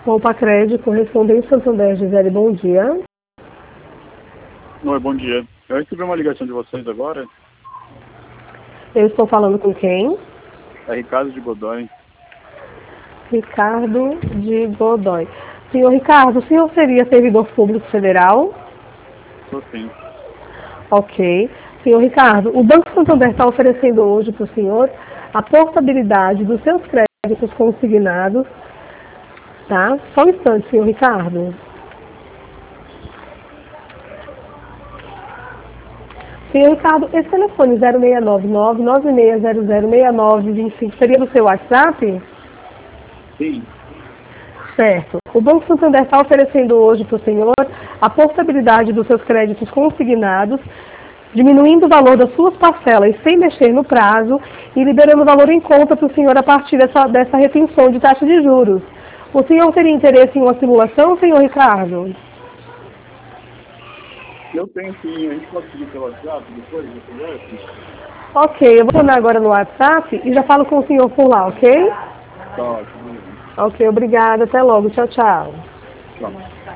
Poupa Crédito, correspondente Santander, Gisele, bom dia. Oi, bom dia. Eu recebi uma ligação de vocês agora. Eu estou falando com quem? É Ricardo de Godoy. Ricardo de Godoy. Senhor Ricardo, o senhor seria servidor público federal? Estou sim. Ok. Senhor Ricardo, o Banco Santander está oferecendo hoje para o senhor a portabilidade dos seus créditos consignados, tá? Só um instante, senhor Ricardo. Senhor Ricardo, esse telefone 0699-9600-6925 seria do seu WhatsApp? Sim. Certo. O Banco Santander está oferecendo hoje para o senhor a portabilidade dos seus créditos consignados, diminuindo o valor das suas parcelas sem mexer no prazo e liberando o valor em conta para o senhor a partir dessa retenção de taxa de juros. O senhor teria interesse em uma simulação, senhor Ricardo? Eu tenho sim. A gente pode seguir pelo WhatsApp depois da conversa? Ok, eu vou mandar agora no WhatsApp e já falo com o senhor por lá, ok? Tá ótimo. Ok, obrigada. Até logo. Tchau, tchau. Tchau.